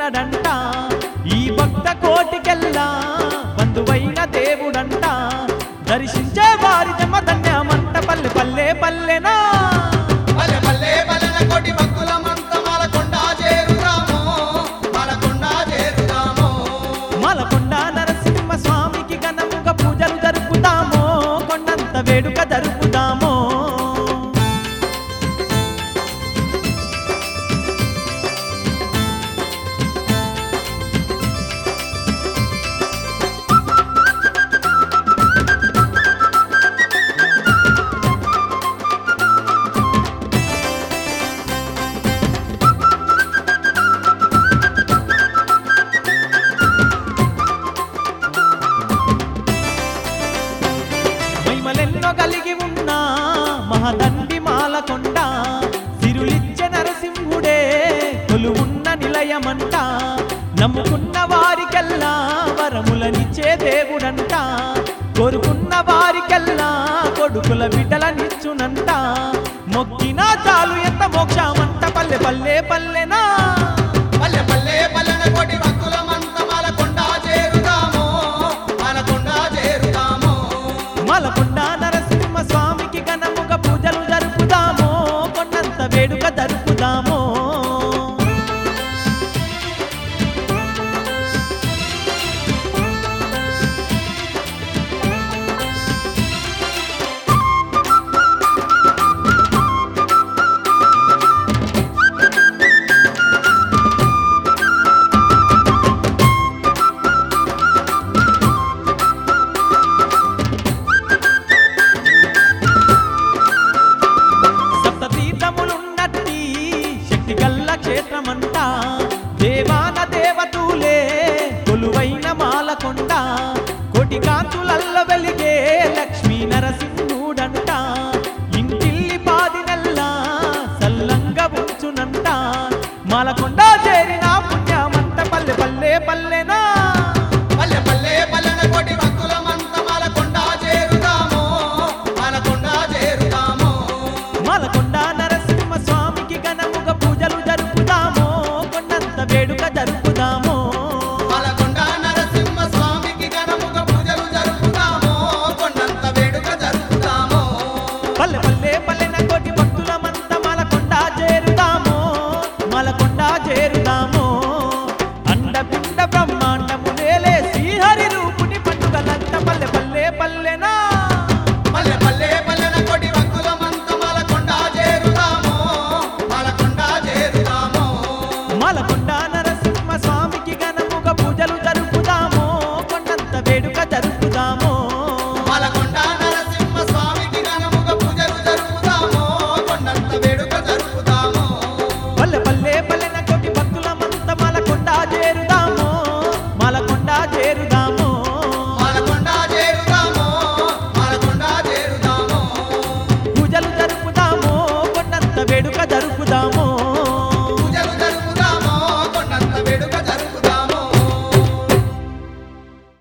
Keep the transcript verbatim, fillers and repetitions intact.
ఉన్నాడంట ఈ భక్త కోటికెల్లా బంధువైన దేవుడంట దర్శించే వారి జమ ధన్యమంట పల్లె పల్లె పల్లెనా పల్లె పల్లె పల్లెన కోటి భక్తుల మంత మాలకొండ చేరుదాము మాలకొండ చేరుదాము మాలకొండ నరసింహ స్వామికి ఘనముగా పూజలు జరుపుతామో కొండంత వేడుక జరుపుతామో మహిమలెన్నో కలిగి ఉన్న మహదండి మాలకొండ సిరులిచ్చే నరసింహుడే కొలువున్న నిలయమంట నమ్ముకున్న వారికెల్లా వరములనిచ్చే దేవుడంట కోరుకున్న వారికెల్లా కొడుకుల బిడ్డలనిచ్చునంట మొక్కినా చాలు ఎంత మోక్షమంట పల్లె పల్లె పల్లెనా పల్లె పల్లె పల్లెన కోటి భక్తుల మంత మాలకొండ చేరుదాము మాలకొండ చేరుదాము మాలకొండ నరసింహ స్వామికి ఘనముగా పూజలు జరుపుదామో కొండంత వేడుక జరుపుదామో సప్తతీర్థములున్నట్టి శక్తి గల్ల క్షేత్రమంట దేవాన దేవతూలే కొలువైన మాలకొండ కోటి కాంతులల్ల వెలిగే లక్ష్మీ నరసింహుడంట ఇంటిల్లి పాది నెల్లా సల్లంగా ఉంచునంట మాలకొండ చేరిన పుణ్యమంట పల్లె పల్లె పల్లెనా పల్లె పల్లె పల్లెన కోటి భక్తుల మంత మాలకొండ చేరుదాము మాలకొండ చేరుదాము మాలకొండ నరసింహ స్వామికి ఘనముగా పూజలు జరుపుతామో